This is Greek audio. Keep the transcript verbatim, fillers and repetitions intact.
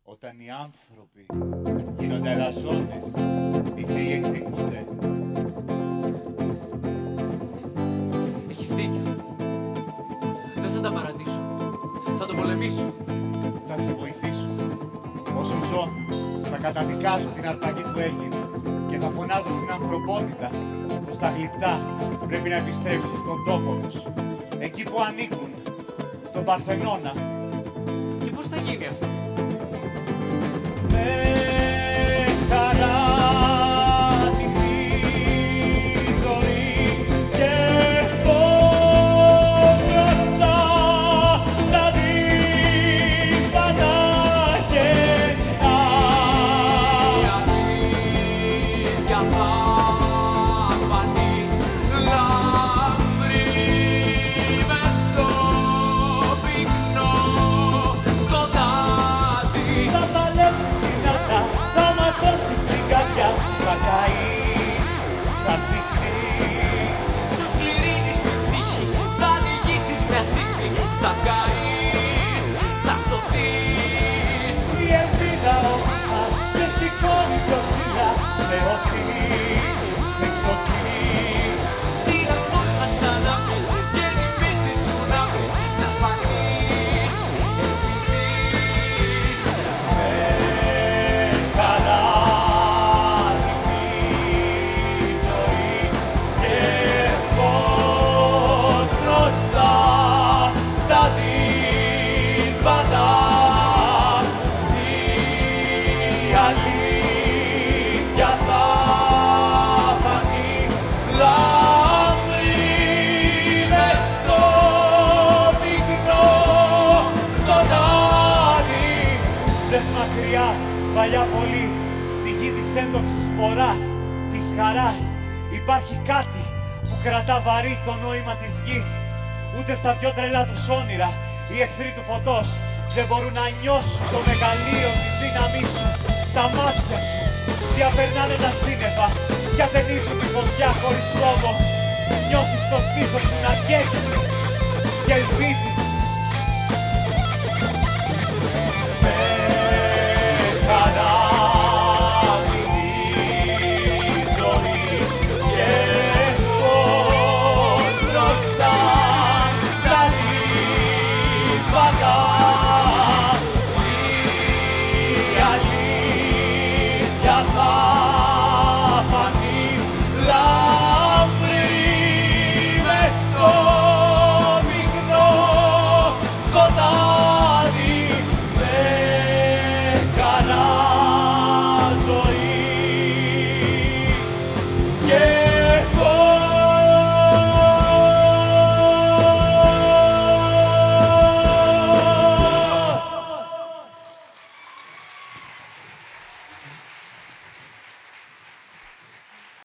Όταν οι άνθρωποι γίνονται αλαζόνες, οι θεοί εκδικούνται. Έχεις δίκιο. Δεν θα τα παρατήσω. Θα το πολεμήσω. Θα σε βοηθήσω. Όσο ζω, θα καταδικάζω την αρπαγή που έγινε και θα φωνάζω στην ανθρωπότητα πως τα γλυπτά πρέπει να επιστρέψουν στον τόπο τους, εκεί που ανήκουν, στον Παρθενώνα. Και πώς θα γίνει αυτό? Με χαρά τιμή ζωή και φως μπροστά θα δεις βανά κενά. Η αλήθεια θα φανεί λαμπρή μες στο πυκνό σκοτάδι. Θα παλέψεις την ατά, θα ματώσεις την καρδιά, θα καείς, θα σβηστείς. Θα σκληρύνεις την ψυχή, θα λυγίσεις μια στιγμή. Θα καείς, θα σωθείς. Η ελπίδα όμως θα σε σηκώνει πιο ψηλά, σε οθεί, σε εξωθεί. Τυραννός θα ξαναβγείς και νημίστης σου να βρεις. Να φανείς, ευθυνείς. Με χαρά τιμή ζωή και φως μπροστά θα δεις βατά. Η αλήθεια θα φανεί λαμπρή μες στο πυκνό σκοτάδι. Δες μακριά, παλιά πολύ, στη γη της έντοξης σποράς, της χαράς, υπάρχει κάτι που κρατά βαρύ το νόημα της γης. Ούτε στα πιο τρελά τους όνειρα, οι εχθροί του φωτός δεν μπορούν να νιώσουν το μεγαλείο της δύναμής σου. Τα μάτια σου διαπερνάνε τα σύννεφα και ατενίζουν τη φωτιά χωρίς λόγο. Νιώθεις το στήθος σου να καίγεται και ελπίζεις